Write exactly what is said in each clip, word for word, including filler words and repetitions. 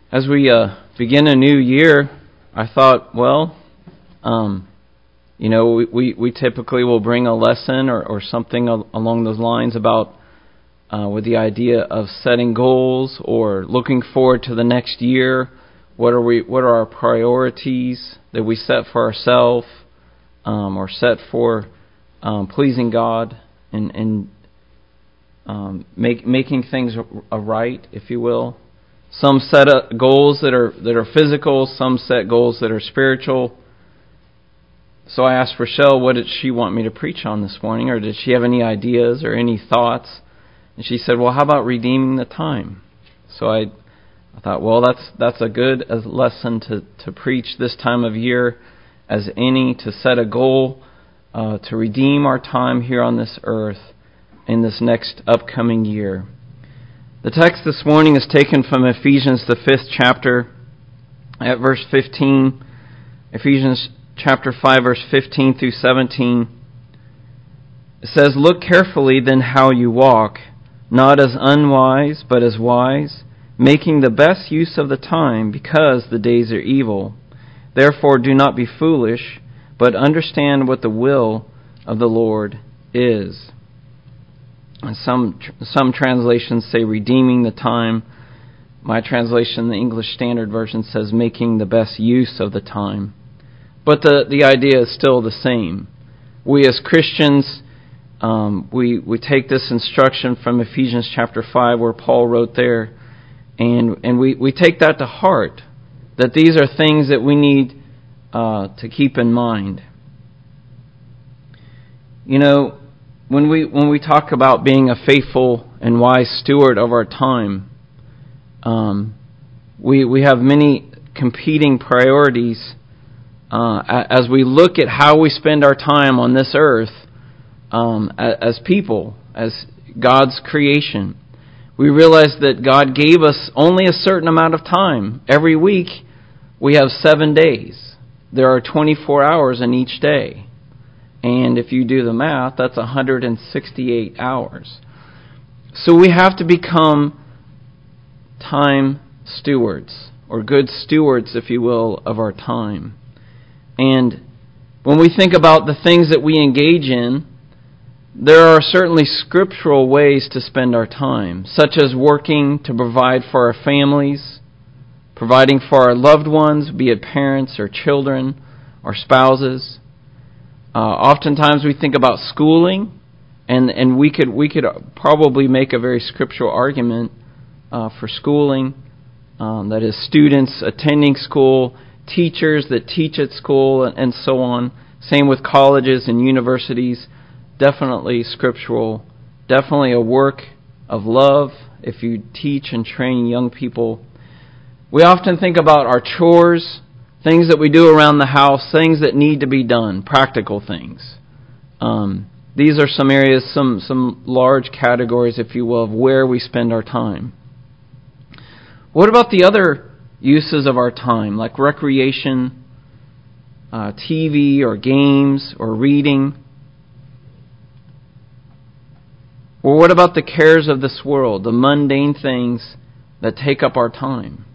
As we uh, begin a new year, I thought, well, um, you know, we, we, we typically will bring a lesson or, or something al- along those lines about uh, with the idea of setting goals or looking forward to the next year. What are we? What are our priorities that we set for ourselves um, or set for um, pleasing God and, and um, make, making things a right, if you will. Some set up goals that are that are physical. Some set goals that are spiritual. So I asked Rochelle, what did she want me to preach on this morning, or did she have any ideas or any thoughts? And she said, well, how about redeeming the time? So I, I thought, well, that's that's a good lesson to, to preach this time of year as any, to set a goal uh, to redeem our time here on this earth in this next upcoming year. The text this morning is taken from Ephesians, the fifth chapter, at verse fifteen. Ephesians chapter five, verse fifteen through seventeen. It says, look carefully then how you walk, not as unwise, but as wise, making the best use of the time, because the days are evil. Therefore do not be foolish, but understand what the will of the Lord is. Some some translations say redeeming the time. My translation, the English Standard Version, says making the best use of the time. But the, the idea is still the same. We as Christians, um, we, we take this instruction from Ephesians chapter five where Paul wrote there, and, and we, we take that to heart, that these are things that we need uh, to keep in mind. You know, When we when we talk about being a faithful and wise steward of our time, um, we we have many competing priorities uh, as we look at how we spend our time on this earth um, as people, as God's creation. We realize that God gave us only a certain amount of time. Every week we have seven days. There are twenty-four hours in each day. And if you do the math, that's one hundred sixty-eight hours. So we have to become time stewards, or good stewards, if you will, of our time. And when we think about the things that we engage in, there are certainly scriptural ways to spend our time, such as working to provide for our families, providing for our loved ones, be it parents or children or spouses. Uh, oftentimes we think about schooling, and, and we could we could probably make a very scriptural argument uh, for schooling. Um, that is, students attending school, teachers that teach at school, and, and so on. Same with colleges and universities. Definitely scriptural. Definitely a work of love if you teach and train young people. We often think about our chores, things that we do around the house, things that need to be done, practical things. Um, these are some areas, some some large categories, if you will, of where we spend our time. What about the other uses of our time, like recreation, uh, T V or games or reading? Or what about the cares of this world, the mundane things that take up our time?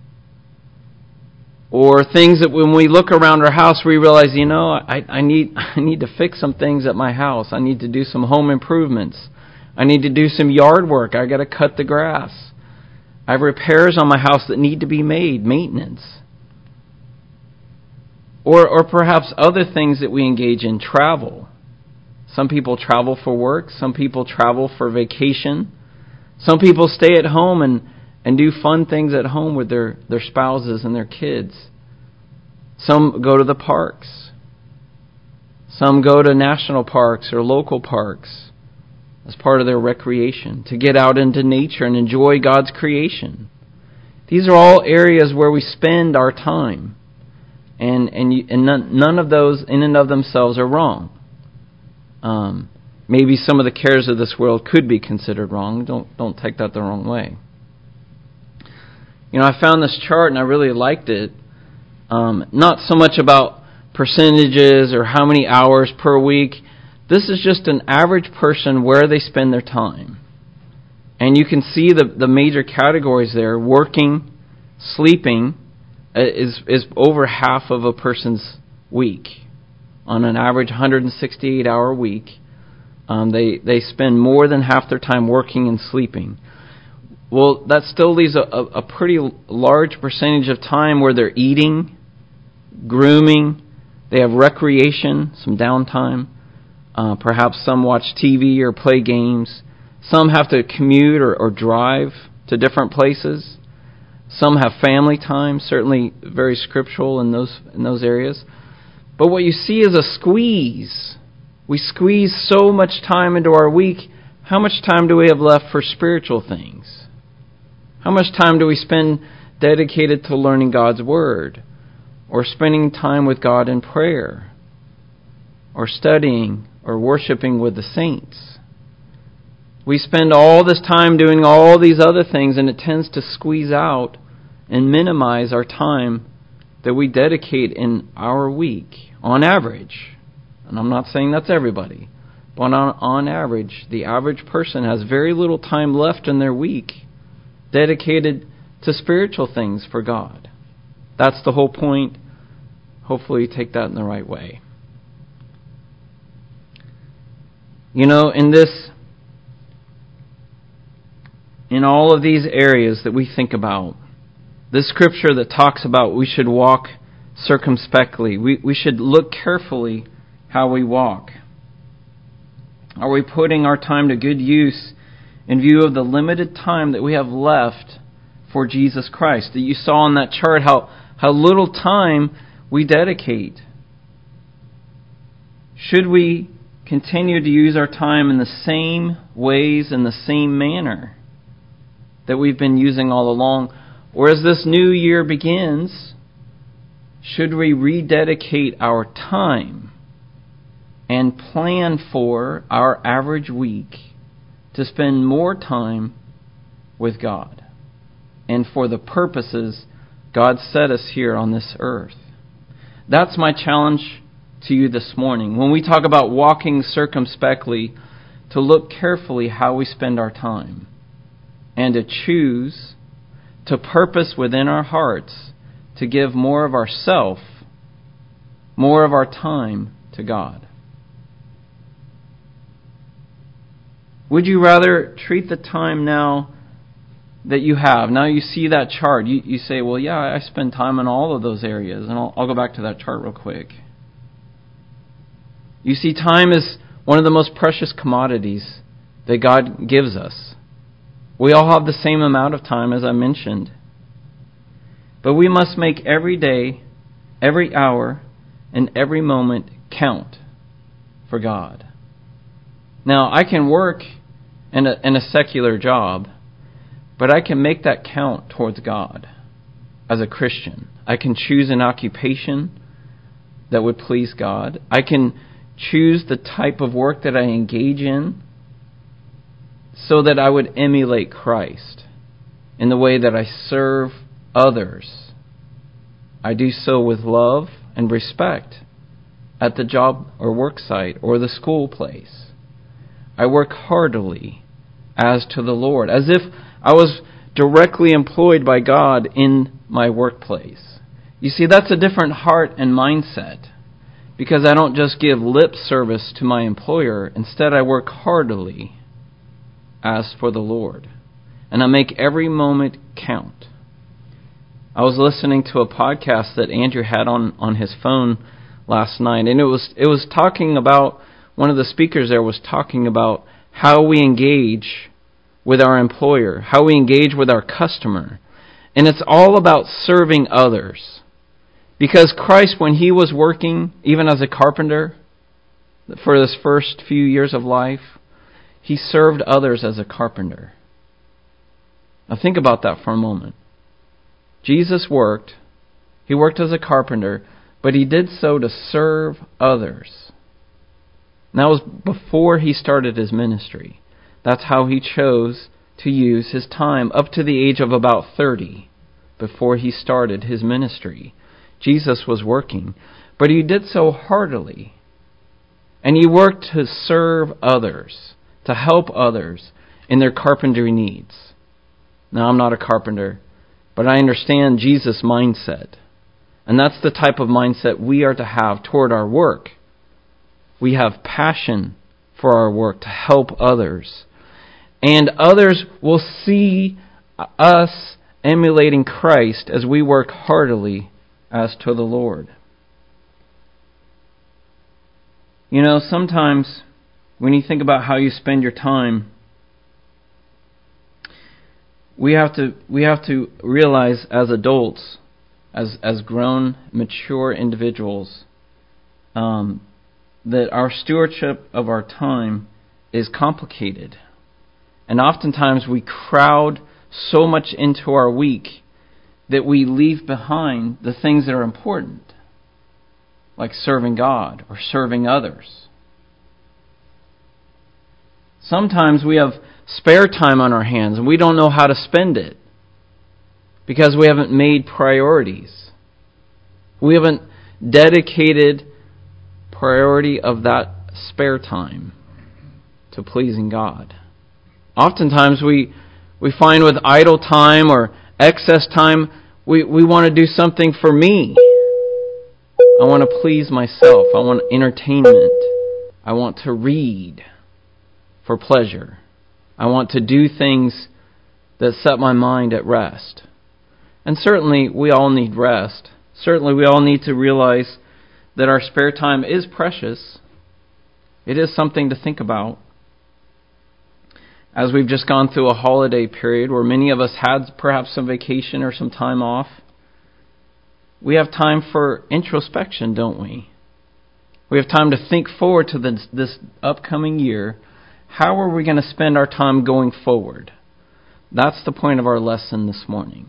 Or things that when we look around our house, we realize, you know, I, I need I need to fix some things at my house. I need to do some home improvements. I need to do some yard work. I got to cut the grass. I have repairs on my house that need to be made, maintenance. Or or perhaps other things that we engage in, travel. Some people travel for work. Some people travel for vacation. Some people stay at home and and do fun things at home with their, their spouses and their kids. Some go to the parks. Some go to national parks or local parks as part of their recreation, to get out into nature and enjoy God's creation. These are all areas where we spend our time. And and, you, and none, none of those in and of themselves are wrong. Um, maybe some of the cares of this world could be considered wrong. Don't don't take that the wrong way. You know, I found this chart and I really liked it. Um, not so much about percentages or how many hours per week. This is just an average person where they spend their time. And you can see the, the major categories there: working, sleeping is is over half of a person's week. On an average one hundred sixty-eight hour week, um, they, they spend more than half their time working and sleeping. Well, that still leaves a, a, a pretty large percentage of time where they're eating, grooming, they have recreation, some downtime. Uh, perhaps some watch T V or play games. Some have to commute or, or drive to different places. Some have family time, certainly very scriptural in those in those areas. But what you see is a squeeze. We squeeze so much time into our week. How much time do we have left for spiritual things? How much time do we spend dedicated to learning God's Word, or spending time with God in prayer, or studying, or worshiping with the saints? We spend all this time doing all these other things, and it tends to squeeze out and minimize our time that we dedicate in our week, on average. And I'm not saying that's everybody, but on, on average, the average person has very little time left in their week dedicated to spiritual things for God. That's the whole point. Hopefully you take that in the right way. You know, in this, in all of these areas that we think about, this scripture that talks about we should walk circumspectly, we, we should look carefully how we walk. Are we putting our time to good use in view of the limited time that we have left for Jesus Christ? That you saw on that chart how, how little time we dedicate. Should we continue to use our time in the same ways, in the same manner that we've been using all along? Or as this new year begins, should we rededicate our time and plan for our average week to spend more time with God and for the purposes God set us here on this earth? That's my challenge to you this morning. When we talk about walking circumspectly, to look carefully how we spend our time and to choose to purpose within our hearts to give more of ourself, more of our time to God. Would you rather treat the time now that you have? Now you see that chart. You, you say, well, yeah, I spend time in all of those areas. And I'll, I'll go back to that chart real quick. You see, time is one of the most precious commodities that God gives us. We all have the same amount of time, as I mentioned. But we must make every day, every hour, and every moment count for God. Now, I can work in a, in a secular job, but I can make that count towards God as a Christian. I can choose an occupation that would please God. I can choose the type of work that I engage in so that I would emulate Christ in the way that I serve others. I do so with love and respect at the job or work site or the school place. I work heartily as to the Lord, as if I was directly employed by God in my workplace. You see, that's a different heart and mindset, because I don't just give lip service to my employer. Instead, I work heartily as for the Lord, and I make every moment count. I was listening to a podcast that Andrew had on, on his phone last night, and it was it was talking about, one of the speakers there was talking about how we engage with our employer, how we engage with our customer. And it's all about serving others. Because Christ, when he was working, even as a carpenter, for his first few years of life, he served others as a carpenter. Now think about that for a moment. Jesus worked, he worked as a carpenter, but he did so to serve others. And that was before he started his ministry. That's how he chose to use his time, up to the age of about thirty, before he started his ministry. Jesus was working, but he did so heartily. And he worked to serve others, to help others in their carpentry needs. Now, I'm not a carpenter, but I understand Jesus' mindset. And that's the type of mindset we are to have toward our work. We have passion for our work to help others. And others will see us emulating Christ as we work heartily as to the Lord. You know, sometimes when you think about how you spend your time, we have to we have to realize as adults, as as grown, mature individuals, um, that our stewardship of our time is complicated. And oftentimes we crowd so much into our week that we leave behind the things that are important, like serving God or serving others. Sometimes we have spare time on our hands and we don't know how to spend it because we haven't made priorities. We haven't dedicated priority of that spare time to pleasing God. Oftentimes we we find with idle time or excess time, we, we want to do something for me. I want to please myself. I want entertainment. I want to read for pleasure. I want to do things that set my mind at rest. And certainly we all need rest. Certainly we all need to realize that our spare time is precious. It is something to think about. As we've just gone through a holiday period where many of us had perhaps some vacation or some time off, we have time for introspection, don't we? We have time to think forward to this, this upcoming year. How are we going to spend our time going forward? That's the point of our lesson this morning.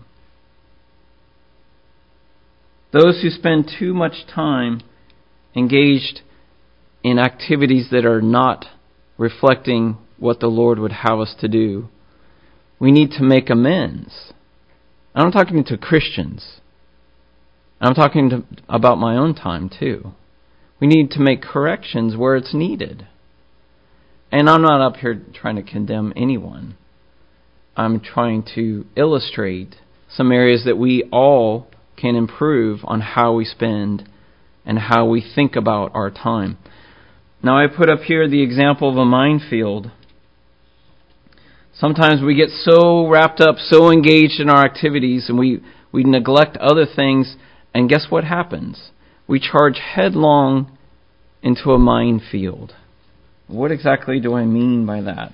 Those who spend too much time engaged in activities that are not reflecting what the Lord would have us to do, we need to make amends. And I'm talking to Christians. I'm talking to, about my own time too. We need to make corrections where it's needed. And I'm not up here trying to condemn anyone. I'm trying to illustrate some areas that we all can improve on how we spend and how we think about our time. Now I put up here the example of a minefield. Sometimes we get so wrapped up, so engaged in our activities, and we, we neglect other things, and guess what happens? We charge headlong into a minefield. What exactly do I mean by that?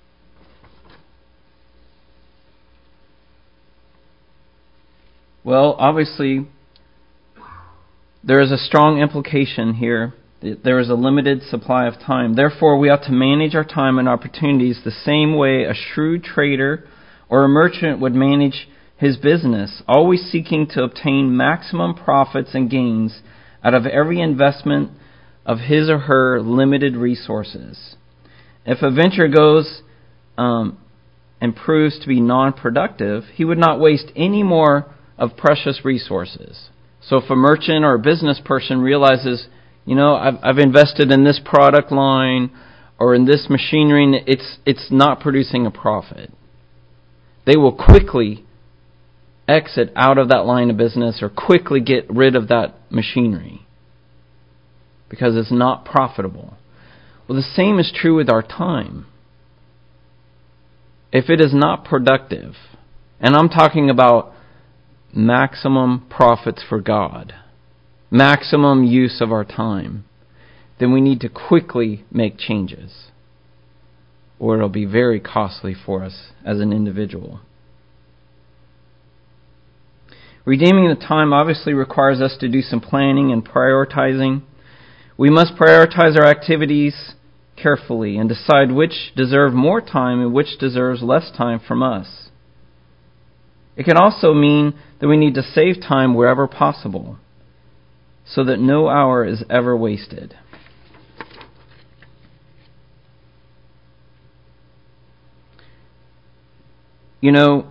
Well, obviously, there is a strong implication here. There is a limited supply of time. Therefore, we ought to manage our time and opportunities the same way a shrewd trader or a merchant would manage his business, always seeking to obtain maximum profits and gains out of every investment of his or her limited resources. If a venture goes um, and proves to be non-productive, he would not waste any more of precious resources. So if a merchant or a business person realizes, you know, I've, I've invested in this product line or in this machinery, and it's it's not producing a profit, they will quickly exit out of that line of business or quickly get rid of that machinery because it's not profitable. Well, the same is true with our time. If it is not productive, and I'm talking about maximum profits for God, maximum use of our time, then we need to quickly make changes, or it'll be very costly for us as an individual. Redeeming the time obviously requires us to do some planning and prioritizing. We must prioritize our activities carefully and decide which deserve more time and which deserves less time from us. It can also mean that we need to save time wherever possible, so that no hour is ever wasted. You know,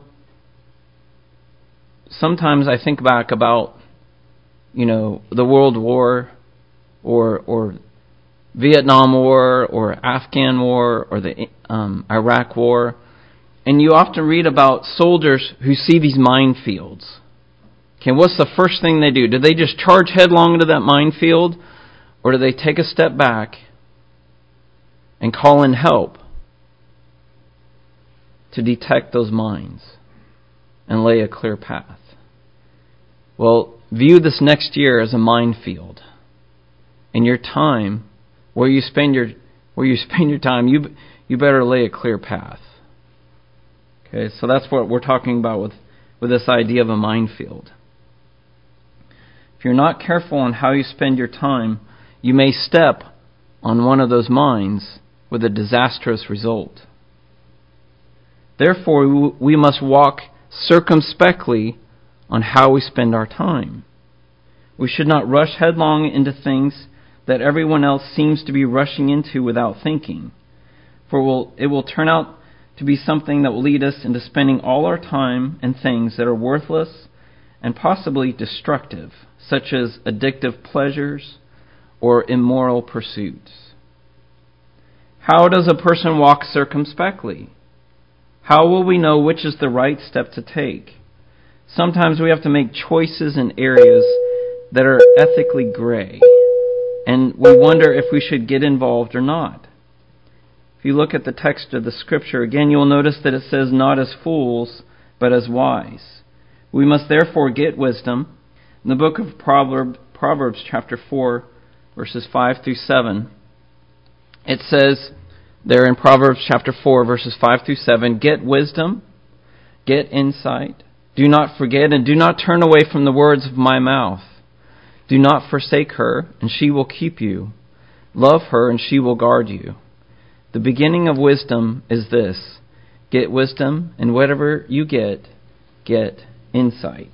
sometimes I think back about, you know, the World War or or Vietnam War or Afghan War or the um, Iraq War, And you often read about soldiers who see these minefields. Okay, what's the first thing they do? Do they just charge headlong into that minefield? Or do they take a step back and call in help to detect those mines and lay a clear path? Well, view this next year as a minefield. In your time, where you spend your where you spend your time, you you better lay a clear path. Okay, so that's what we're talking about with, with this idea of a minefield. If you're not careful on how you spend your time, you may step on one of those mines with a disastrous result. Therefore, we must walk circumspectly on how we spend our time. We should not rush headlong into things that everyone else seems to be rushing into without thinking, for it will, it will turn out to be something that will lead us into spending all our time in things that are worthless and possibly destructive, such as addictive pleasures or immoral pursuits. How does a person walk circumspectly? How will we know which is the right step to take? Sometimes we have to make choices in areas that are ethically gray, and we wonder if we should get involved or not. If you look at the text of the Scripture, again, you will notice that it says, not as fools, but as wise. We must therefore get wisdom. In the book of Proverbs, Proverbs chapter four, verses five through seven, it says there in Proverbs chapter four, verses five through seven, get wisdom, get insight. Do not forget and do not turn away from the words of my mouth. Do not forsake her, and she will keep you. Love her, and she will guard you. The beginning of wisdom is this: get wisdom, and whatever you get, get insight.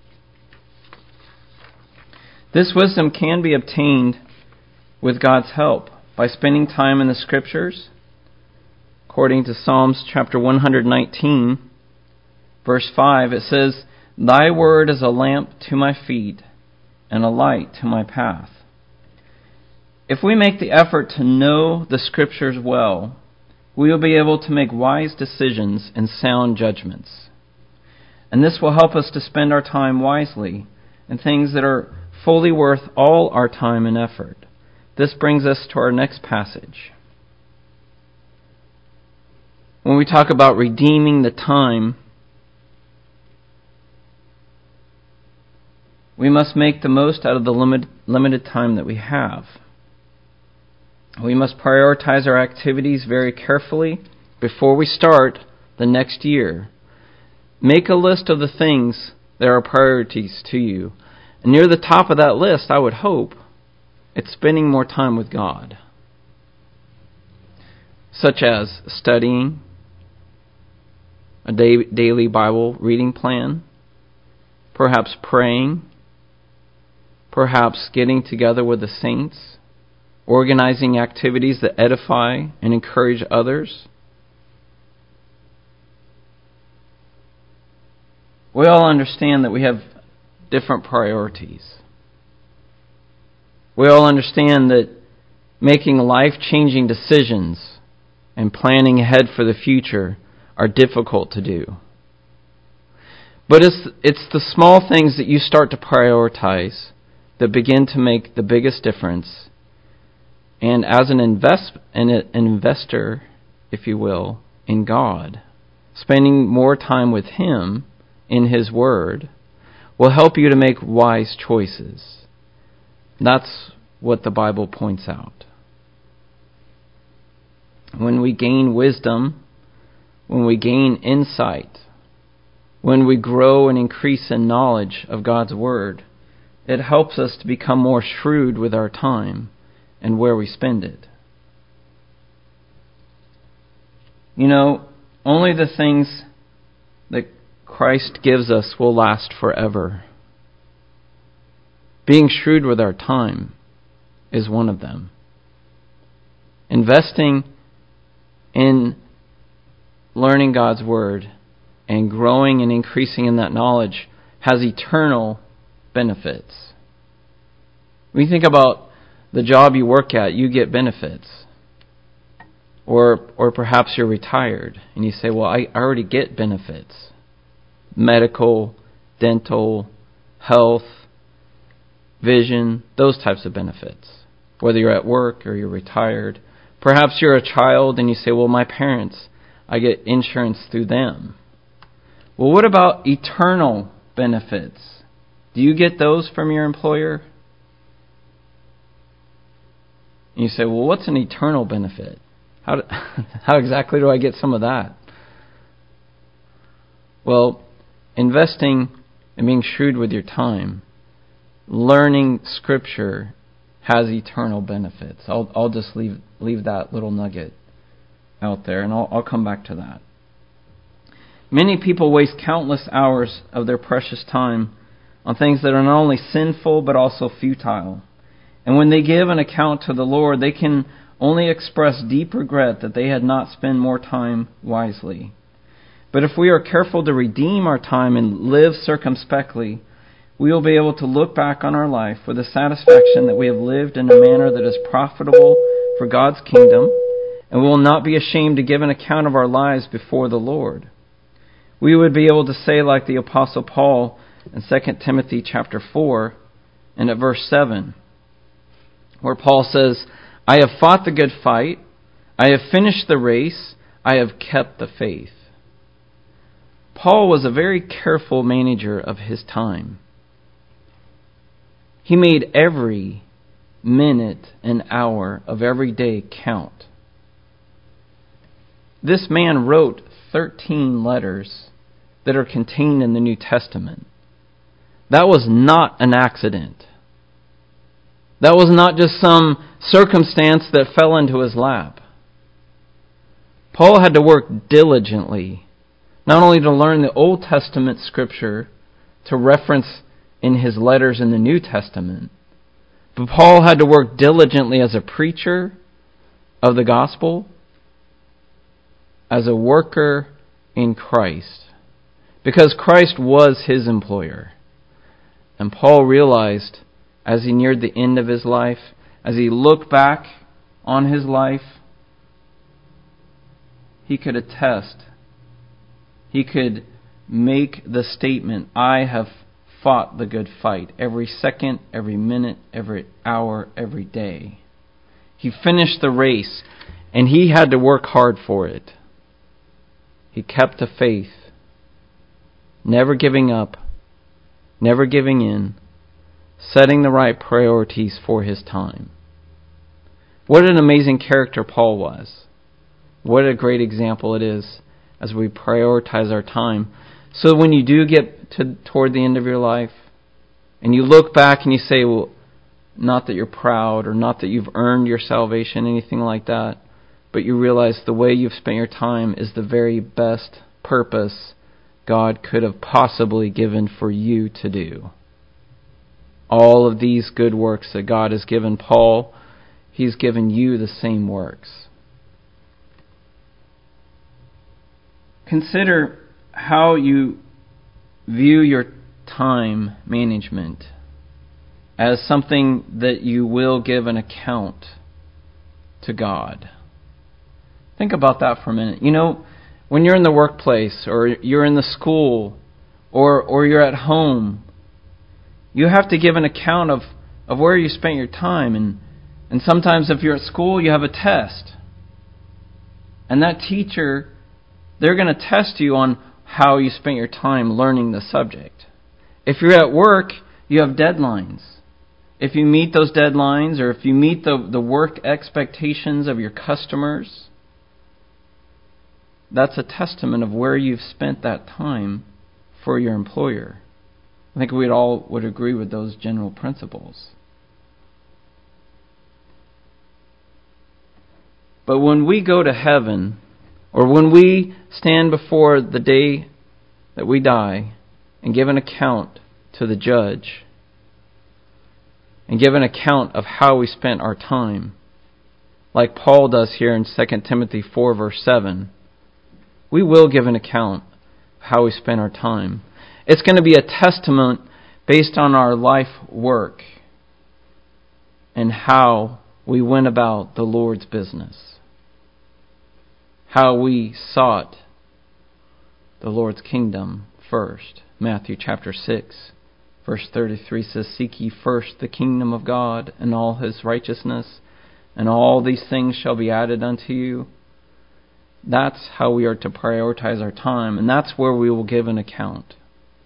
This wisdom can be obtained with God's help by spending time in the Scriptures. According to Psalms chapter one nineteen, verse five, it says, thy word is a lamp to my feet and a light to my path. If we make the effort to know the Scriptures well, we will be able to make wise decisions and sound judgments. And this will help us to spend our time wisely in things that are fully worth all our time and effort. This brings us to our next passage. When we talk about redeeming the time, we must make the most out of the limit, limited time that we have. We must prioritize our activities very carefully before we start the next year. Make a list of the things that are priorities to you. And near the top of that list, I would hope, it's spending more time with God. Such as studying, a day, daily Bible reading plan, perhaps praying, perhaps getting together with the saints, organizing activities that edify and encourage others. We all understand that we have different priorities. We all understand that making life-changing decisions and planning ahead for the future are difficult to do. But it's, it's the small things that you start to prioritize that begin to make the biggest difference. And as an invest, an, an investor, if you will, in God, spending more time with Him in His Word will help you to make wise choices. That's what the Bible points out. When we gain wisdom, when we gain insight, when we grow and increase in knowledge of God's Word, it helps us to become more shrewd with our time and where we spend it. You know, only the things that Christ gives us will last forever. Being shrewd with our time is one of them. Investing in learning God's Word and growing and increasing in that knowledge has eternal benefits. When you think about the job you work at, you get benefits. Or or perhaps you're retired and you say, well, I already get benefits. Medical, dental, health, vision, those types of benefits. Whether you're at work or you're retired. Perhaps you're a child and you say, well, my parents, I get insurance through them. Well, what about eternal benefits? Do you get those from your employer? And you say, well, what's an eternal benefit? How, do, how exactly do I get some of that? Well, investing and being shrewd with your time, learning Scripture has eternal benefits. I'll, I'll just leave leave that little nugget out there, and I'll, I'll come back to that. Many people waste countless hours of their precious time on things that are not only sinful but also futile. And when they give an account to the Lord, they can only express deep regret that they had not spent more time wisely. But if we are careful to redeem our time and live circumspectly, we will be able to look back on our life with the satisfaction that we have lived in a manner that is profitable for God's kingdom, and we will not be ashamed to give an account of our lives before the Lord. We would be able to say, like the Apostle Paul in Second Timothy chapter four, and at verse seven, where Paul says, I have fought the good fight, I have finished the race, I have kept the faith. Paul was a very careful manager of his time. He made every minute and hour of every day count. This man wrote thirteen letters that are contained in the New Testament. That was not an accident. That was not just some circumstance that fell into his lap. Paul had to work diligently, not only to learn the Old Testament Scripture to reference in his letters in the New Testament, but Paul had to work diligently as a preacher of the gospel, as a worker in Christ, because Christ was his employer. And Paul realized as he neared the end of his life, as he looked back on his life, he could attest, he could make the statement, I have fought the good fight every second, every minute, every hour, every day. He finished the race, and he had to work hard for it. He kept the faith, never giving up, never giving in, setting the right priorities for his time. What an amazing character Paul was. What a great example it is as we prioritize our time. So when you do get to toward the end of your life, and you look back and you say, well, not that you're proud or not that you've earned your salvation, anything like that, but you realize the way you've spent your time is the very best purpose God could have possibly given for you to do. All of these good works that God has given Paul, He's given you the same works. Consider how you view your time management as something that you will give an account to God. Think about that for a minute. You know, when you're in the workplace or you're in the school or or you're at home, you have to give an account of, of where you spent your time. And, and sometimes if you're at school, you have a test. And that teacher, they're going to test you on how you spent your time learning the subject. If you're at work, you have deadlines. If you meet those deadlines or if you meet the, the work expectations of your customers, that's a testament of where you've spent that time for your employer. I think we all would agree with those general principles. But when we go to heaven, or when we stand before the day that we die and give an account to the judge, and give an account of how we spent our time, like Paul does here in Second Timothy four, verse seven, we will give an account of how we spent our time. It's going to be a testament based on our life work and how we went about the Lord's business. how we sought the Lord's kingdom first. Matthew chapter six, verse thirty-three says, "Seek ye first the kingdom of God and all His righteousness, and all these things shall be added unto you." That's how we are to prioritize our time, and that's where we will give an account.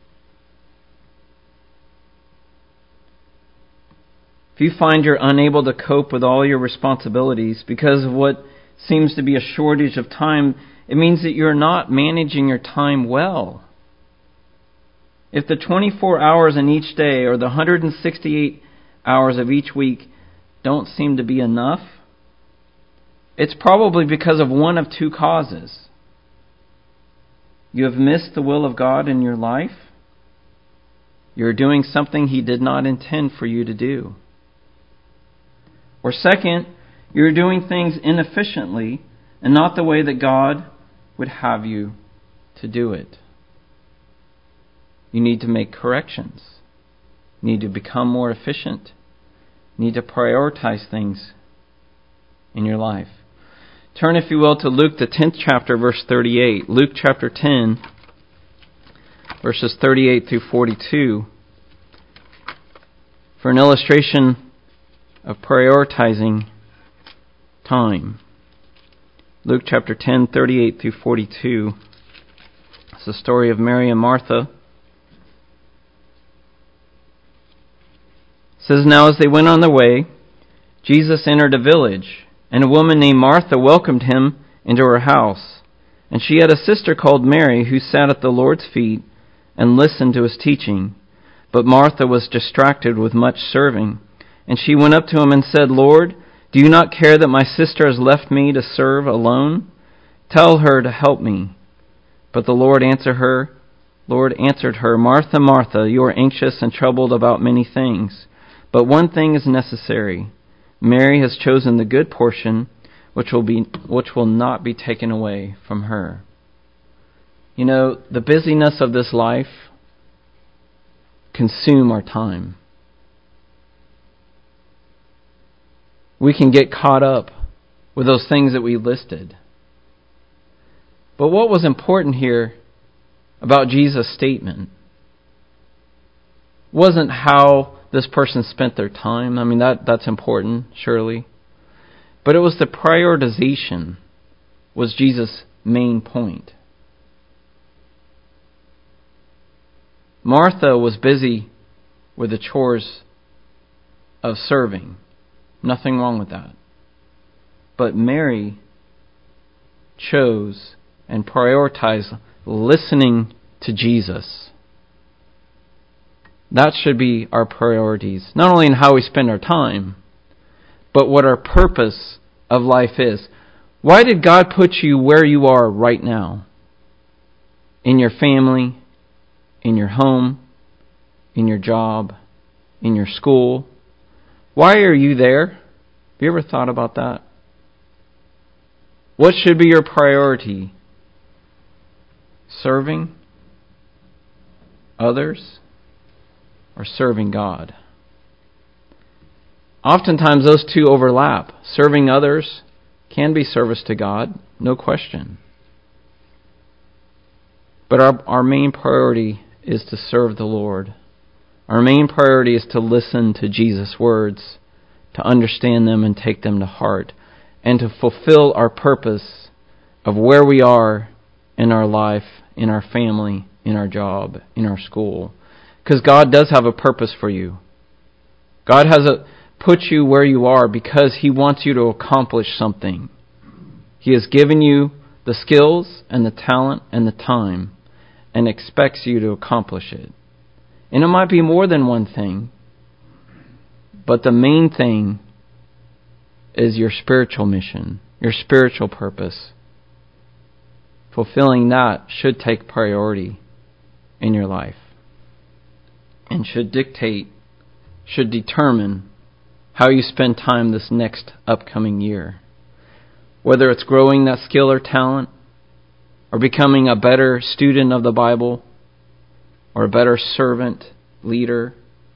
If you find you're unable to cope with all your responsibilities because of what seems to be a shortage of time, it means that you're not managing your time well. If the twenty-four hours in each day or the one hundred sixty-eight hours of each week don't seem to be enough, it's probably because of one of two causes. You have missed the will of God in your life. You're doing something He did not intend for you to do. Or second, you're doing things inefficiently and not the way that God would have you to do it. You need to make corrections. You need to become more efficient. You need to prioritize things in your life. Turn, if you will, to Luke, the tenth chapter, verse thirty-eight. Luke chapter ten, verses thirty-eight through forty-two. For an illustration of prioritizing time. Luke chapter ten, thirty-eight through forty-two. It's the story of Mary and Martha. It says, "Now as they went on their way, Jesus entered a village, and a woman named Martha welcomed Him into her house. And she had a sister called Mary, who sat at the Lord's feet and listened to His teaching. But Martha was distracted with much serving. And she went up to Him and said, 'Lord, do you not care that my sister has left me to serve alone? Tell her to help me.' But the Lord answered her, Lord answered her, 'Martha, Martha, you are anxious and troubled about many things. But one thing is necessary. Mary has chosen the good portion, which will be which will not be taken away from her.'" You know, the busyness of this life consume our time. We can get caught up with those things that we listed. But what was important here about Jesus' statement wasn't how this person spent their time. I mean, that that's important, surely. But it was the prioritization was Jesus' main point. Martha was busy with the chores of serving. Nothing wrong with that. But Mary chose and prioritized listening to Jesus. That should be our priorities, not only in how we spend our time, but what our purpose of life is. Why did God put you where you are right now? In your family, in your home, in your job, in your school. Why are you there? Have you ever thought about that? What should be your priority? Serving others or serving God? Oftentimes those two overlap. Serving others can be service to God, no question. But our, our main priority is to serve the Lord. Our main priority is to listen to Jesus' words, to understand them and take them to heart, and to fulfill our purpose of where we are in our life, in our family, in our job, in our school. Because God does have a purpose for you. God has a, put you where you are because He wants you to accomplish something. He has given you the skills and the talent and the time and expects you to accomplish it. And it might be more than one thing, but the main thing is your spiritual mission, your spiritual purpose. Fulfilling that should take priority in your life and should dictate, should determine how you spend time this next upcoming year. Whether it's growing that skill or talent, or becoming a better student of the Bible, or a better servant, leader,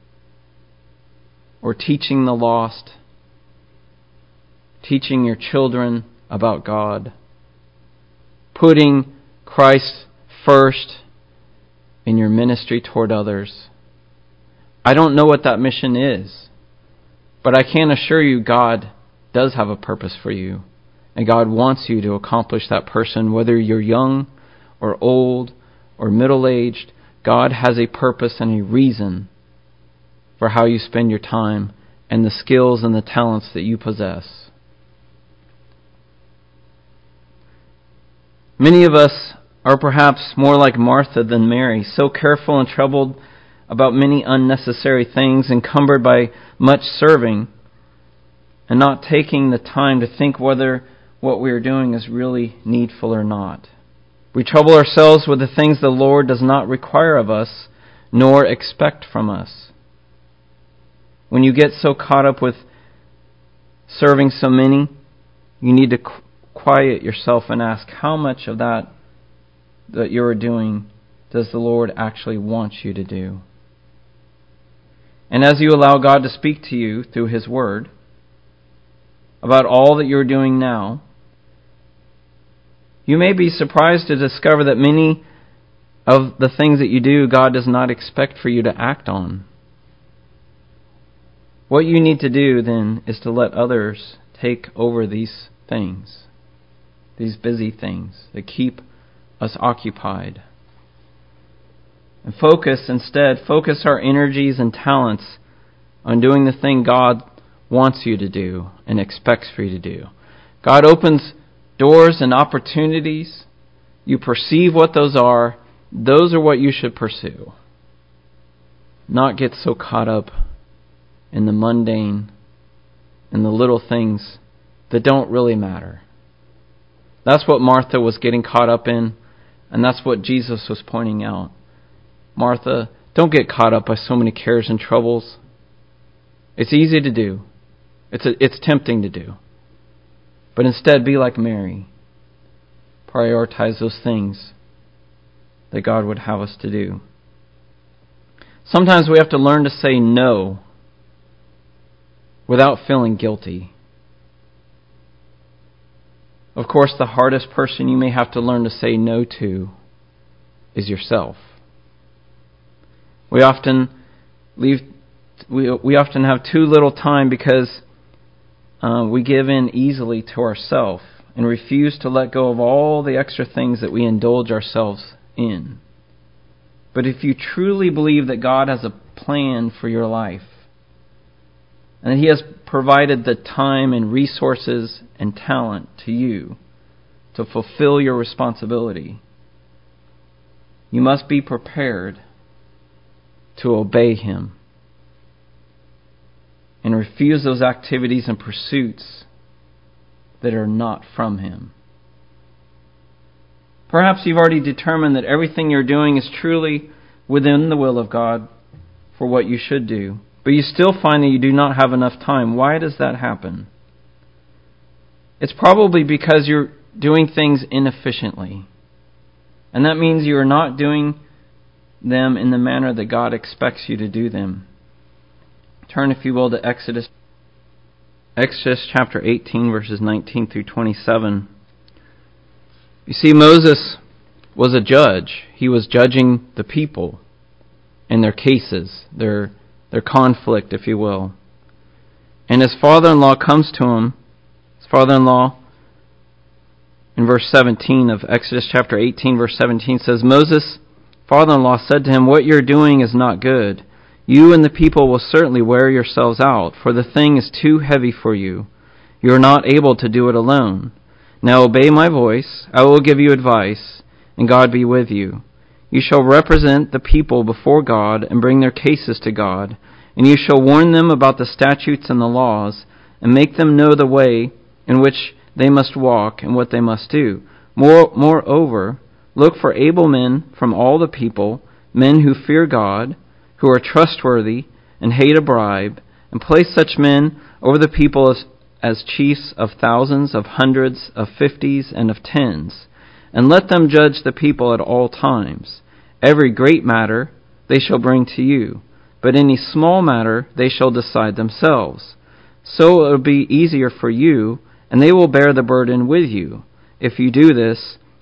or teaching the lost, teaching your children about God. putting Christ first in your ministry toward others. I don't know what that mission is, but I can assure you God does have a purpose for you, and God wants you to accomplish that person, whether you're young or old or middle-aged. God has a purpose and a reason for how you spend your time and the skills and the talents that you possess. Many of us are perhaps more like Martha than Mary, so careful and troubled about many unnecessary things, encumbered by much serving, and not taking the time to think whether what we are doing is really needful or not. We trouble ourselves with the things the Lord does not require of us, nor expect from us. When you get so caught up with serving so many, you need to quiet yourself and ask, how much of that that you're doing does the Lord actually want you to do? And as you allow God to speak to you through His Word about all that you're doing now, you may be surprised to discover that many of the things that you do, God does not expect for you to act on. What you need to do then is to let others take over these things, these busy things that keep us occupied. And focus instead, focus our energies and talents on doing the thing God wants you to do and expects for you to do. God opens doors and opportunities. You perceive what those are. Those are what you should pursue. Not get so caught up in the mundane and the little things that don't really matter. That's what Martha was getting caught up in, and that's what Jesus was pointing out. Martha, don't get caught up by so many cares and troubles. It's easy to do. It's a, it's tempting to do. But instead, be like Mary. Prioritize those things that God would have us to do. Sometimes we have to learn to say no without feeling guilty. Of course, the hardest person you may have to learn to say no to is yourself. We often leave. We we often have too little time because uh, we give in easily to ourselves and refuse to let go of all the extra things that we indulge ourselves in. But if you truly believe that God has a plan for your life, and that He has provided the time and resources and talent to you to fulfill your responsibility, you must be prepared to obey Him and refuse those activities and pursuits that are not from Him. Perhaps you've already determined that everything you're doing is truly within the will of God for what you should do, but you still find that you do not have enough time. Why does that happen? It's probably because you're doing things inefficiently. And that means you are not doing them in the manner that God expects you to do them. Turn, if you will, to Exodus. Exodus chapter eighteen, verses nineteen through twenty-seven. You see, Moses was a judge. He was judging the people and their cases, their their conflict, if you will. And his father-in-law comes to him. His father-in-law, in verse seventeen of Exodus chapter eighteen, verse seventeen, says, Moses' father-in-law said to him, what you're doing is not good. You and the people will certainly wear yourselves out, for the thing is too heavy for you. You are not able to do it alone. Now obey my voice. I will give you advice, and God be with you. You shall represent the people before God and bring their cases to God, and you shall warn them about the statutes and the laws, and make them know the way in which they must walk and what they must do. More, moreover, look for able men from all the people, men who fear God, who are trustworthy and hate a bribe, and place such men over the people as, as chiefs of thousands, of hundreds, of fifties, and of tens, and let them judge the people at all times. Every great matter they shall bring to you, but any small matter they shall decide themselves. So it will be easier for you, and they will bear the burden with you. If you do this,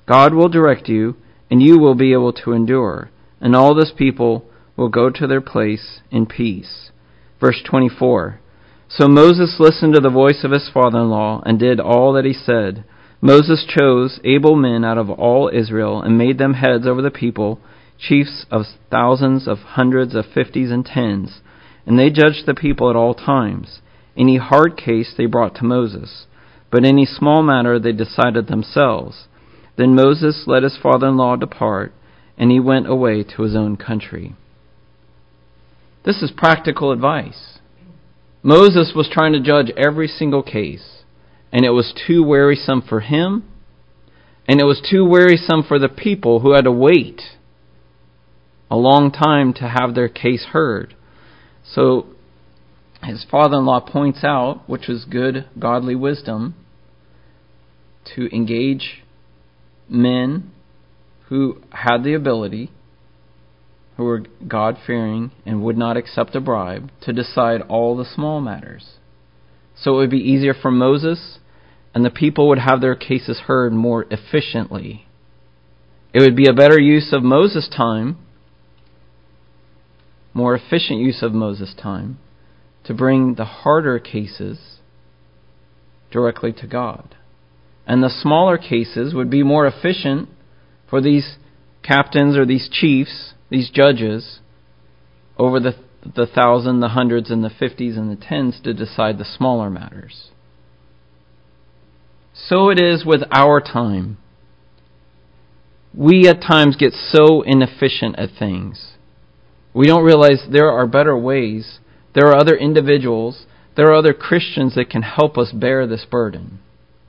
God will direct you, and you will be able to endure, and all this people will go to their place in peace. Verse twenty-four. So Moses listened to the voice of his father-in-law and did all that he said. Moses chose able men out of all Israel and made them heads over the people, chiefs of thousands, of hundreds, of fifties, and tens. And they judged the people at all times. Any hard case they brought to Moses, but any small matter they decided themselves. Then Moses let his father-in-law depart, and he went away to his own country. This is practical advice. Moses was trying to judge every single case, and it was too wearisome for him, and it was too wearisome for the people who had to wait a long time to have their case heard. So his father-in-law points out, which was good, godly wisdom, to engage men who had the ability, who were God-fearing and would not accept a bribe, to decide all the small matters. So it would be easier for Moses, and the people would have their cases heard more efficiently. It would be a better use of Moses' time, more efficient use of Moses' time, to bring the harder cases directly to God. And the smaller cases would be more efficient for these captains or these chiefs, these judges, over the the thousand, the hundreds, and the fifties, and the tens to decide the smaller matters. So it is with our time. We at times get so inefficient at things. We don't realize there are better ways. There are other individuals, there are other Christians that can help us bear this burden.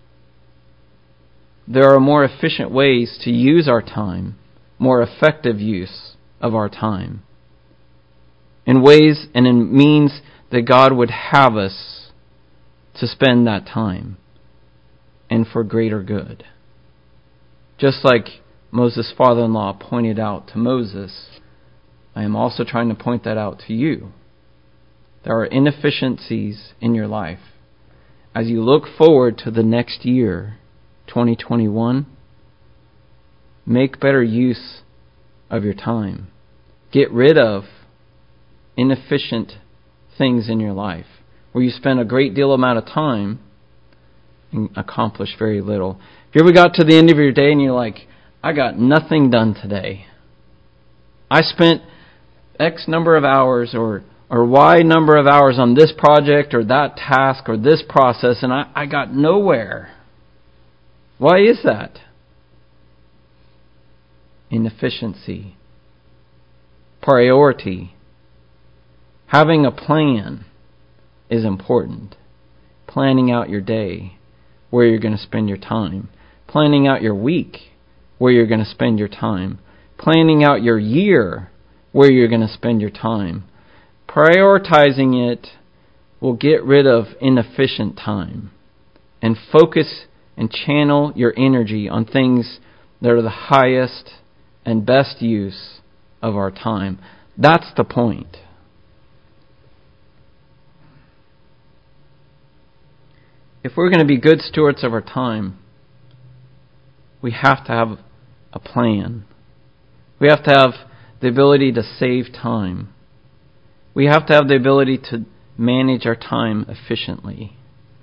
There are more efficient ways to use our time, more effective use of our time, in ways and in means that God would have us to spend that time, and for greater good. Just like Moses' father-in-law pointed out to Moses, I am also trying to point that out to you. There are inefficiencies in your life. As you look forward to the next year, twenty twenty-one, make better use of your time. Get rid of inefficient things in your life where you spend a great deal amount of time and accomplish very little. If you ever got to the end of your day and you're like, I got nothing done today. I spent X number of hours or or Y number of hours on this project or that task or this process, and I, I got nowhere. Why is that? Inefficiency. Priority. Having a plan is important. Planning out your day, where you're going to spend your time. Planning out your week, where you're going to spend your time. Planning out your year, where you're going to spend your time. Prioritizing it will get rid of inefficient time and focus and channel your energy on things that are the highest and best use of our time. That's the point. If we're going to be good stewards of our time, we have to have a plan. We have to have the ability to save time. We have to have the ability to manage our time efficiently.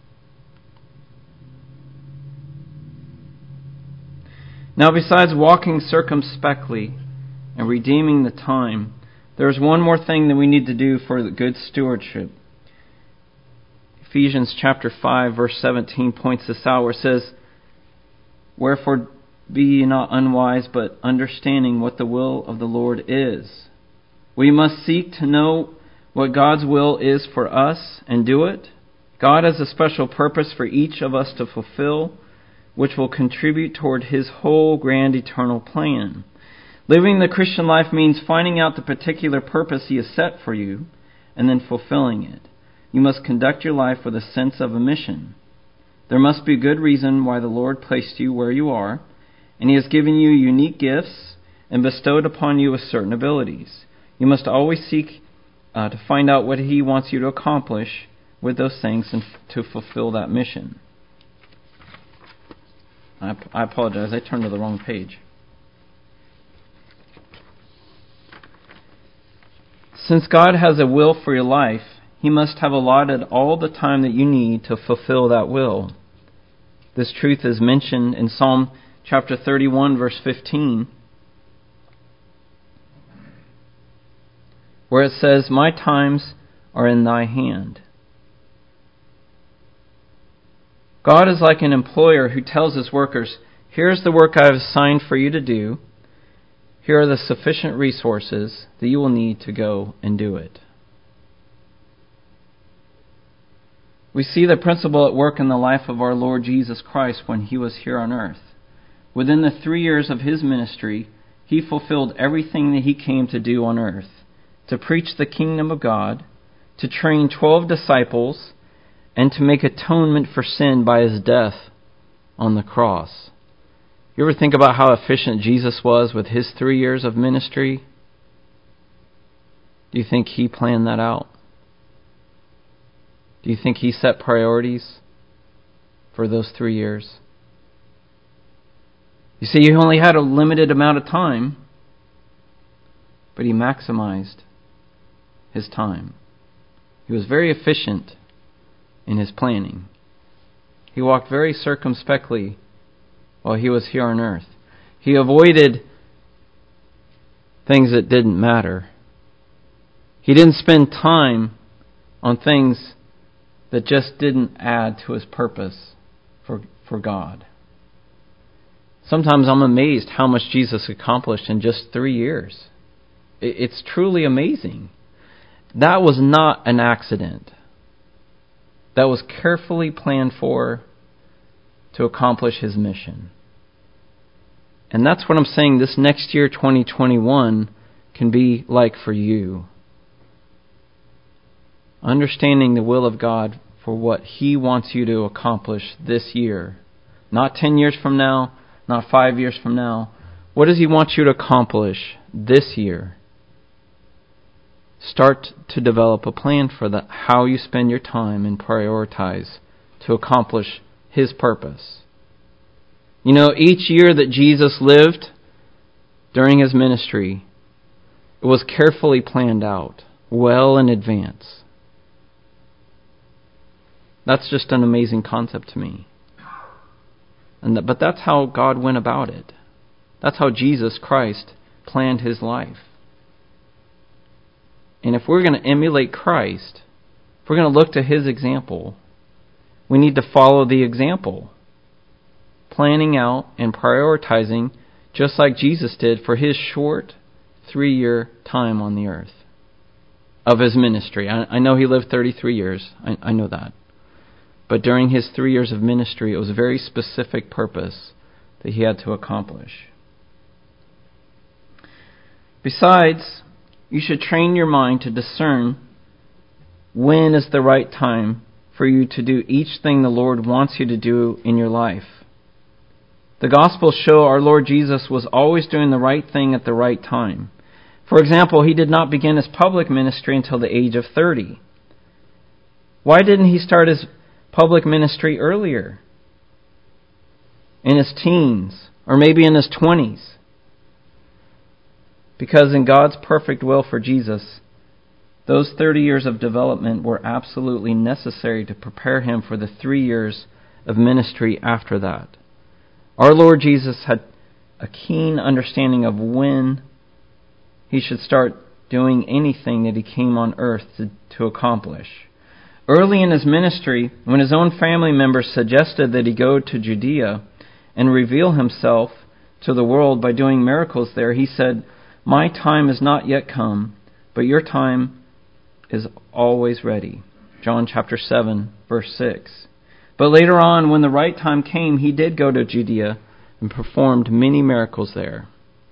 Now, besides walking circumspectly and redeeming the time, there's one more thing that we need to do for the good stewardship. Ephesians chapter five, verse seventeen points this out, where it says, Wherefore be ye not unwise, but understanding what the will of the Lord is. We must seek to know what God's will is for us and do it. God has a special purpose for each of us to fulfill, which will contribute toward His whole grand eternal plan. Living the Christian life means finding out the particular purpose He has set for you and then fulfilling it. You must conduct your life with a sense of a mission. There must be a good reason why the Lord placed you where you are, and He has given you unique gifts and bestowed upon you certain abilities. You must always seek uh, to find out what He wants you to accomplish with those things and f- to fulfill that mission. I, I apologize. I turned to the wrong page. Since God has a will for your life, He must have allotted all the time that you need to fulfill that will. This truth is mentioned in Psalm chapter thirty-one, verse fifteen, where it says, "My times are in thy hand." God is like an employer who tells his workers, "Here's the work I have assigned for you to do. Here are the sufficient resources that you will need to go and do it." We see the principle at work in the life of our Lord Jesus Christ when He was here on earth. Within the three years of His ministry, He fulfilled everything that He came to do on earth: to preach the kingdom of God, to train twelve disciples, and to make atonement for sin by His death on the cross. You ever think about how efficient Jesus was with His three years of ministry? Do you think He planned that out? Do you think He set priorities for those three years? You see, He only had a limited amount of time, but He maximized His time. He was very efficient in His planning. He walked very circumspectly while He was here on earth. He avoided things that didn't matter. He didn't spend time on things that just didn't add to His purpose for, for God. Sometimes I'm amazed how much Jesus accomplished in just three years. It's truly amazing. That was not an accident. That was carefully planned for to accomplish His mission. And that's what I'm saying this next year, twenty twenty-one, can be like for you. Understanding the will of God for what He wants you to accomplish this year. Not ten years from now, not five years from now. What does He want you to accomplish this year? Start to develop a plan for that, how you spend your time and prioritize to accomplish His purpose. You know, each year that Jesus lived during His ministry, it was carefully planned out, well in advance. That's just an amazing concept to me. And that, but that's how God went about it. That's how Jesus Christ planned His life. And if we're going to emulate Christ, if we're going to look to His example, we need to follow the example. Planning out and prioritizing just like Jesus did for His short three-year time on the earth of His ministry. I, I know He lived thirty-three years. I, I know that. But during His three years of ministry, it was a very specific purpose that He had to accomplish. Besides, you should train your mind to discern when is the right time for you to do each thing the Lord wants you to do in your life. The Gospels show our Lord Jesus was always doing the right thing at the right time. For example, He did not begin His public ministry until the age of thirty. Why didn't He start His public ministry earlier? In His teens, or maybe in His twenties? Because in God's perfect will for Jesus, those thirty years of development were absolutely necessary to prepare Him for the three years of ministry after that. Our Lord Jesus had a keen understanding of when He should start doing anything that He came on earth to, to accomplish. Early in His ministry, when His own family members suggested that He go to Judea and reveal Himself to the world by doing miracles there, He said, "My time is not yet come, but your time is always ready." John chapter seven, verse six. But later on, when the right time came, He did go to Judea and performed many miracles there.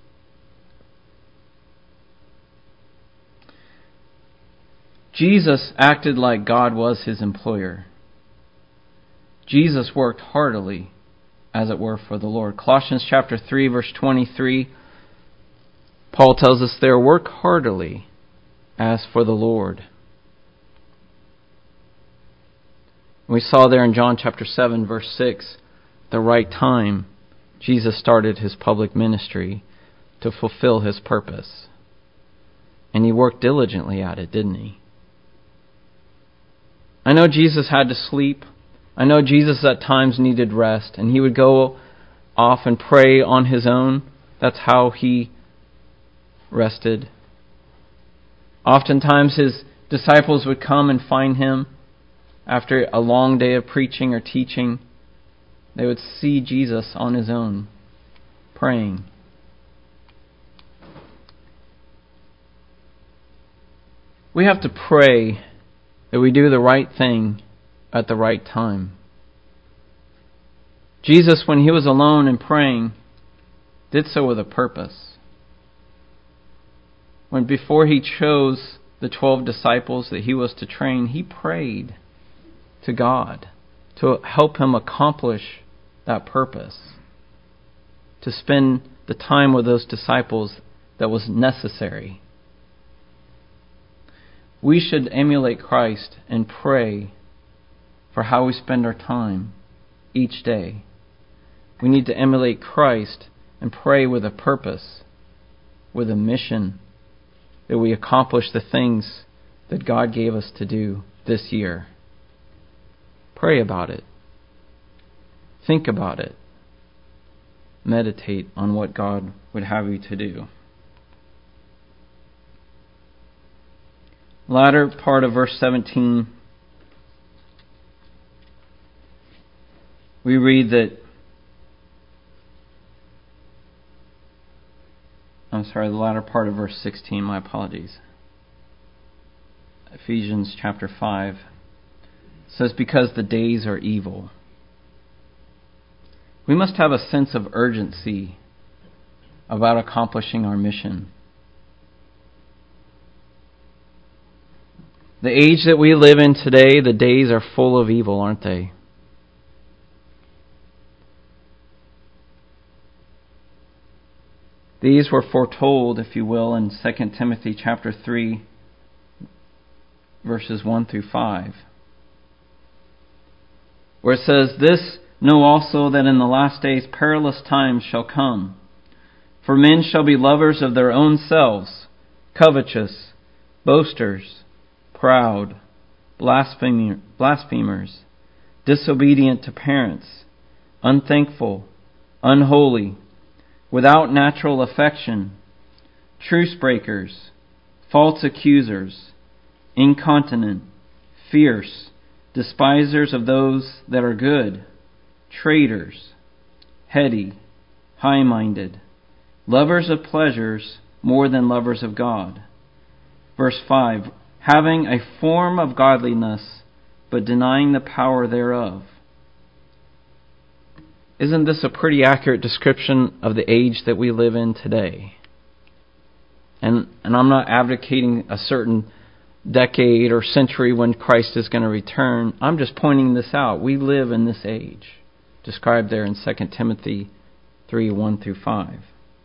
Jesus acted like God was His employer. Jesus worked heartily, as it were, for the Lord. Colossians chapter three, verse twenty-three, Paul tells us there, "Work heartily as for the Lord." We saw there in John chapter seven, verse six, the right time Jesus started his public ministry to fulfill his purpose. And he worked diligently at it, didn't he? I know Jesus had to sleep. I know Jesus at times needed rest, and he would go off and pray on his own. That's how he rested. Oftentimes his disciples would come and find him after a long day of preaching or teaching. They would see Jesus on his own, praying. We have to pray that we do the right thing at the right time. Jesus, when he was alone and praying, did so with a purpose. When before he chose the twelve disciples that he was to train, he prayed to God to help him accomplish that purpose, to spend the time with those disciples that was necessary. We should emulate Christ and pray for how we spend our time each day. We need to emulate Christ and pray with a purpose, with a mission, that we accomplish the things that God gave us to do this year. Pray about it. Think about it. Meditate on what God would have you to do. Latter part of verse seventeen, we read that, I'm sorry, the latter part of verse sixteen, my apologies. Ephesians chapter five says, because the days are evil. We must have a sense of urgency about accomplishing our mission. The age that we live in today, the days are full of evil, aren't they? These were foretold, if you will, in Second Timothy chapter three, verses one through five, where it says, this know also that in the last days perilous times shall come. For men shall be lovers of their own selves, covetous, boasters, proud, blasphemer, blasphemers, disobedient to parents, unthankful, unholy, without natural affection, truce breakers, false accusers, incontinent, fierce, despisers of those that are good, traitors, heady, high-minded, lovers of pleasures more than lovers of God. Verse five, having a form of godliness, but denying the power thereof. Isn't this a pretty accurate description of the age that we live in today? And and I'm not advocating a certain decade or century when Christ is going to return. I'm just pointing this out. We live in this age, described there in Second Timothy three, one through five.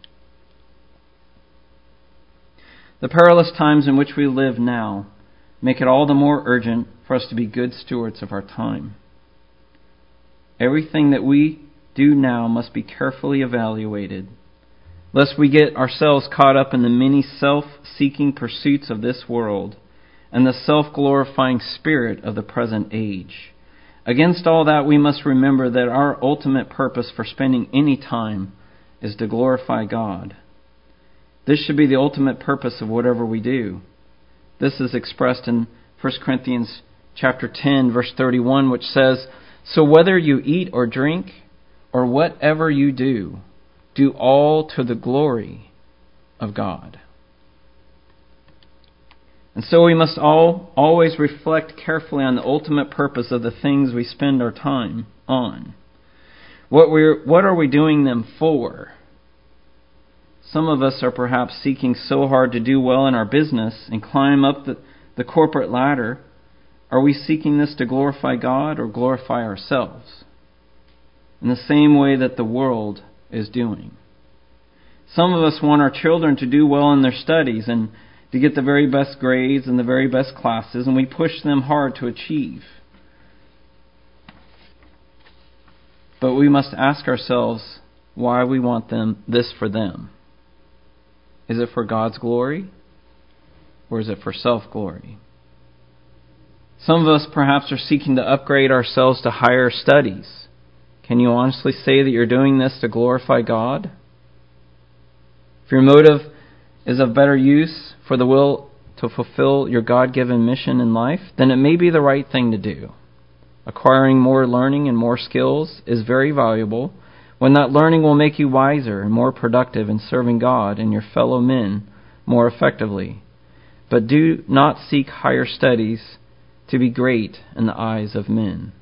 The perilous times in which we live now make it all the more urgent for us to be good stewards of our time. Everything that we do now must be carefully evaluated, lest we get ourselves caught up in the many self-seeking pursuits of this world and the self-glorifying spirit of the present age. Against all that, we must remember that our ultimate purpose for spending any time is to glorify God. This should be the ultimate purpose of whatever we do. This is expressed in First Corinthians chapter ten, verse thirty-one, which says, so whether you eat or drink, or whatever you do, do all to the glory of God. And so we must all always reflect carefully on the ultimate purpose of the things we spend our time on. What we're what are we doing them for? Some of us are perhaps seeking so hard to do well in our business and climb up the, the corporate ladder. Are we seeking this to glorify God or glorify ourselves? In the same way that the world is doing. Some of us want our children to do well in their studies and to get the very best grades and the very best classes, and we push them hard to achieve. But we must ask ourselves why we want them this for them. Is it for God's glory, or is it for self-glory? Some of us perhaps are seeking to upgrade ourselves to higher studies. Can you honestly say that you're doing this to glorify God? If your motive is of better use for the will to fulfill your God-given mission in life, then it may be the right thing to do. Acquiring more learning and more skills is very valuable, when that learning will make you wiser and more productive in serving God and your fellow men more effectively. But do not seek higher studies to be great in the eyes of men.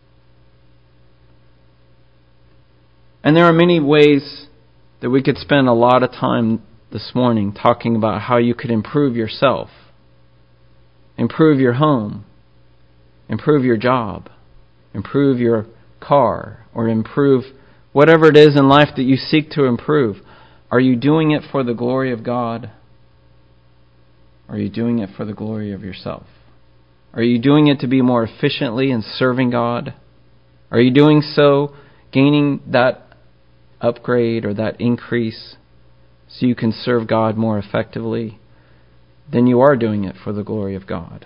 And there are many ways that we could spend a lot of time this morning talking about how you could improve yourself, improve your home, improve your job, improve your car, or improve whatever it is in life that you seek to improve. Are you doing it for the glory of God? Or are you doing it for the glory of yourself? Are you doing it to be more efficiently in serving God? Are you doing so, gaining that upgrade or that increase so you can serve God more effectively? Then you are doing it for the glory of God.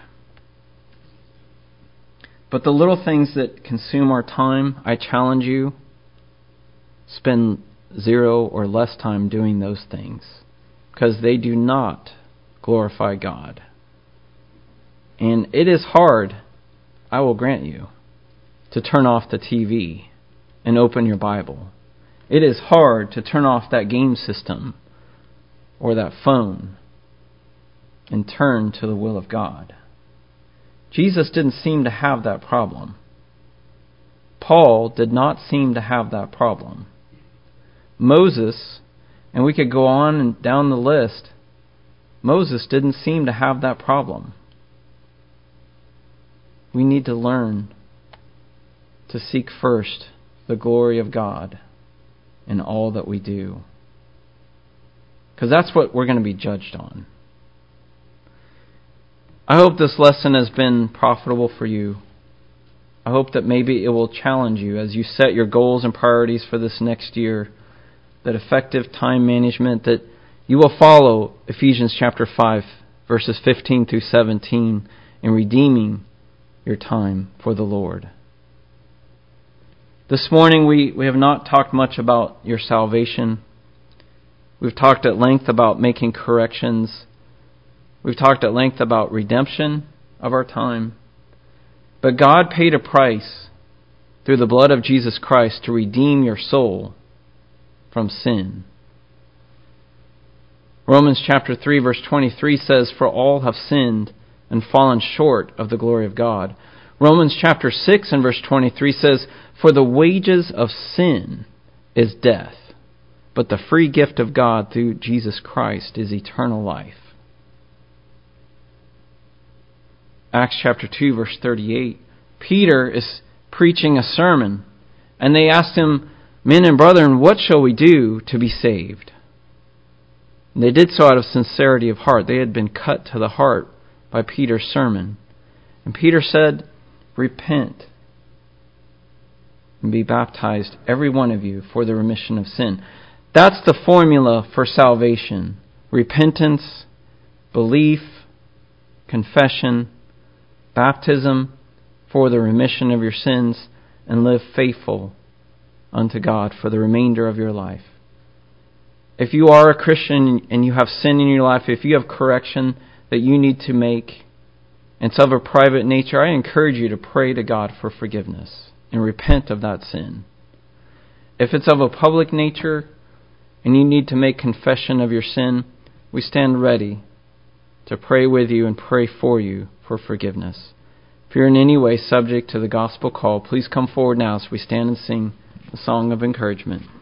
But the little things that consume our time, I challenge you, spend zero or less time doing those things, because they do not glorify God. And it is hard, I will grant you, to turn off the T V and open your Bible. It is hard to turn off that game system or that phone and turn to the will of God. Jesus didn't seem to have that problem. Paul did not seem to have that problem. Moses, and we could go on and down the list, Moses didn't seem to have that problem. We need to learn to seek first the glory of God in all that we do, because that's what we're going to be judged on. I hope this lesson has been profitable for you. I hope that maybe it will challenge you as you set your goals and priorities for this next year, that effective time management, that you will follow Ephesians chapter five, verses fifteen through seventeen, in redeeming your time for the Lord. This morning we, we have not talked much about your salvation. We've talked at length about making corrections. We've talked at length about redemption of our time. But God paid a price through the blood of Jesus Christ to redeem your soul from sin. Romans chapter three verse twenty-three says, "For all have sinned and fallen short of the glory of God." Romans chapter six and verse twenty-three says, "For the wages of sin is death, but the free gift of God through Jesus Christ is eternal life." Acts chapter two verse thirty-eight, Peter is preaching a sermon, and they asked him, "Men and brethren, what shall we do to be saved?" And they did so out of sincerity of heart. They had been cut to the heart by Peter's sermon. And Peter said, "Repent and be baptized, every one of you, for the remission of sin." That's the formula for salvation. Repentance, belief, confession, baptism for the remission of your sins, and live faithful unto God for the remainder of your life. If you are a Christian and you have sin in your life, if you have correction that you need to make, and it's of a private nature, I encourage you to pray to God for forgiveness and repent of that sin. If it's of a public nature and you need to make confession of your sin, we stand ready to pray with you and pray for you for forgiveness. If you're in any way subject to the gospel call, please come forward now as we stand and sing a song of encouragement.